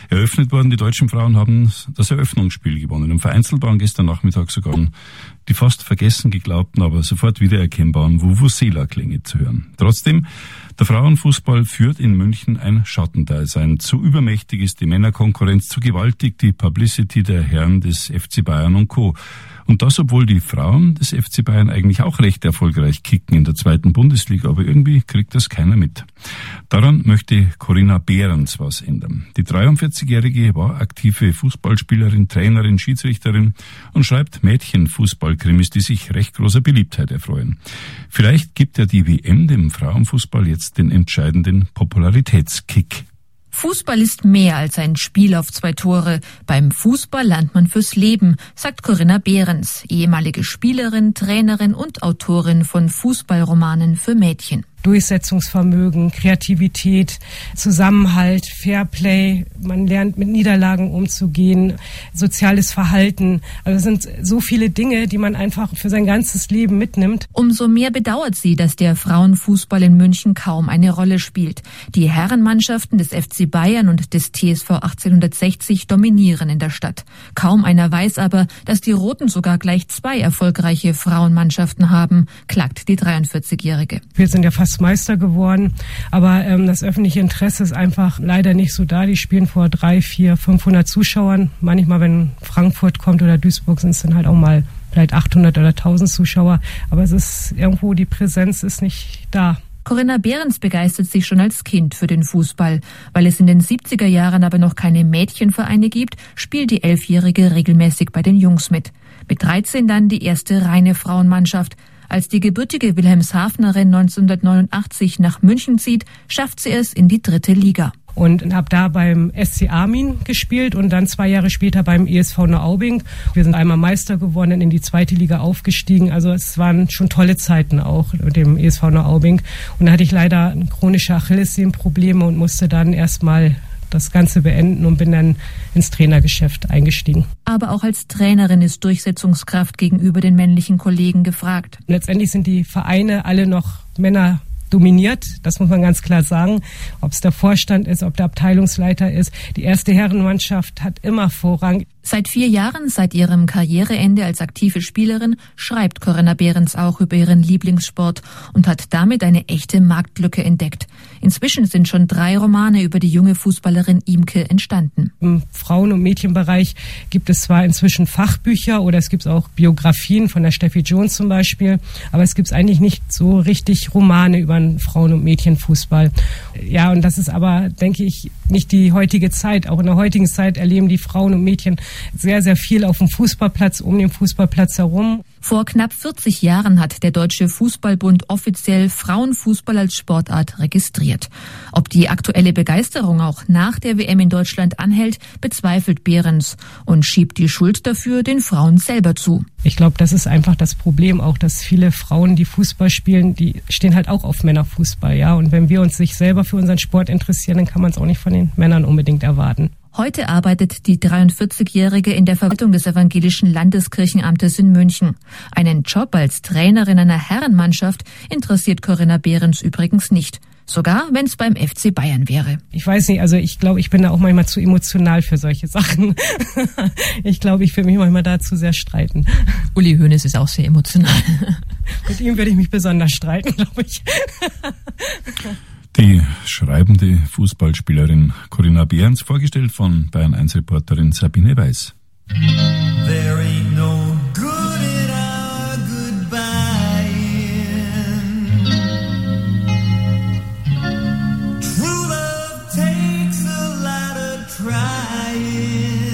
eröffnet worden. Die deutschen Frauen haben das Eröffnungsspiel gewonnen. Im Vereinzelbahn gestern Nachmittag sogar die fast vergessen geglaubten, aber sofort wiedererkennbaren Vuvuzela-Klänge zu hören. Trotzdem, der Frauenfußball führt in München ein Schattendasein. Zu übermächtig ist die Männerkonkurrenz, zu gewaltig die Publicity der Herren des FC Bayern und Co. Und das, obwohl die Frauen des FC Bayern eigentlich auch recht erfolgreich kicken in der 2. Bundesliga, aber irgendwie kriegt das keiner mit. Daran möchte Corinna Behrens was ändern. Die 43-Jährige war aktive Fußballspielerin, Trainerin, Schiedsrichterin und schreibt Mädchenfußballkrimis, die sich recht großer Beliebtheit erfreuen. Vielleicht gibt ja die WM dem Frauenfußball jetzt den entscheidenden Popularitätskick. Fußball ist mehr als ein Spiel auf 2 Tore. Beim Fußball lernt man fürs Leben, sagt Corinna Behrens, ehemalige Spielerin, Trainerin und Autorin von Fußballromanen für Mädchen. Durchsetzungsvermögen, Kreativität, Zusammenhalt, Fairplay, man lernt mit Niederlagen umzugehen, soziales Verhalten. Also es sind so viele Dinge, die man einfach für sein ganzes Leben mitnimmt. Umso mehr bedauert sie, dass der Frauenfußball in München kaum eine Rolle spielt. Die Herrenmannschaften des FC Bayern und des TSV 1860 dominieren in der Stadt. Kaum einer weiß aber, dass die Roten sogar gleich 2 erfolgreiche Frauenmannschaften haben, klagt die 43-Jährige. Wir sind ja fast Meister geworden, aber das öffentliche Interesse ist einfach leider nicht so da. Die spielen vor 300, 400, 500 Zuschauern. Manchmal, wenn Frankfurt kommt oder Duisburg, sind es dann halt auch mal vielleicht 800 oder 1000 Zuschauer. Aber es ist irgendwo, die Präsenz ist nicht da. Corinna Behrens begeistert sich schon als Kind für den Fußball. Weil es in den 70er Jahren aber noch keine Mädchenvereine gibt, spielt die 11-Jährige regelmäßig bei den Jungs mit. Mit 13 dann die erste reine Frauenmannschaft. Als die gebürtige Wilhelmshavenerin 1989 nach München zieht, schafft sie es in die 3. Liga. Und habe da beim SC Armin gespielt und dann 2 Jahre später beim ESV Neuaubing. Wir sind einmal Meister geworden, in die 2. Liga aufgestiegen. Also es waren schon tolle Zeiten auch mit dem ESV Neuaubing. Und da hatte ich leider chronische Achillessehnenprobleme und musste dann erstmal das Ganze beenden und bin dann ins Trainergeschäft eingestiegen. Aber auch als Trainerin ist Durchsetzungskraft gegenüber den männlichen Kollegen gefragt. Letztendlich sind die Vereine alle noch Männer dominiert, das muss man ganz klar sagen. Ob es der Vorstand ist, ob der Abteilungsleiter ist. Die erste Herrenmannschaft hat immer Vorrang. Seit 4 Jahren, seit ihrem Karriereende als aktive Spielerin, schreibt Corinna Behrens auch über ihren Lieblingssport und hat damit eine echte Marktlücke entdeckt. Inzwischen sind schon 3 Romane über die junge Fußballerin Imke entstanden. Im Frauen- und Mädchenbereich gibt es zwar inzwischen Fachbücher oder es gibt auch Biografien von der Steffi Jones zum Beispiel, aber es gibt eigentlich nicht so richtig Romane über den Frauen- und Mädchenfußball. Ja, und das ist aber, denke ich, nicht die heutige Zeit. Auch in der heutigen Zeit erleben die Frauen und Mädchen sehr, sehr viel auf dem Fußballplatz, um den Fußballplatz herum. Vor knapp 40 Jahren hat der Deutsche Fußballbund offiziell Frauenfußball als Sportart registriert. Ob die aktuelle Begeisterung auch nach der WM in Deutschland anhält, bezweifelt Behrens und schiebt die Schuld dafür den Frauen selber zu. Ich glaube, das ist einfach das Problem auch, dass viele Frauen, die Fußball spielen, die stehen halt auch auf Männerfußball, ja. Und wenn wir uns nicht selber für unseren Sport interessieren, dann kann man es auch nicht von den Männern unbedingt erwarten. Heute arbeitet die 43-Jährige in der Verwaltung des Evangelischen Landeskirchenamtes in München. Einen Job als Trainerin einer Herrenmannschaft interessiert Corinna Behrens übrigens nicht. Sogar wenn es beim FC Bayern wäre. Ich weiß nicht, also ich glaube, ich bin da auch manchmal zu emotional für solche Sachen. Ich glaube, ich will mich manchmal da zu sehr streiten. Uli Hoeneß ist auch sehr emotional. Mit ihm würde ich mich besonders streiten, glaube ich. Die schreibende Fußballspielerin Corinna Behrens, vorgestellt von Bayern 1-Reporterin Sabine Weiß. There ain't no good in our goodbye. True love takes a lot of trying.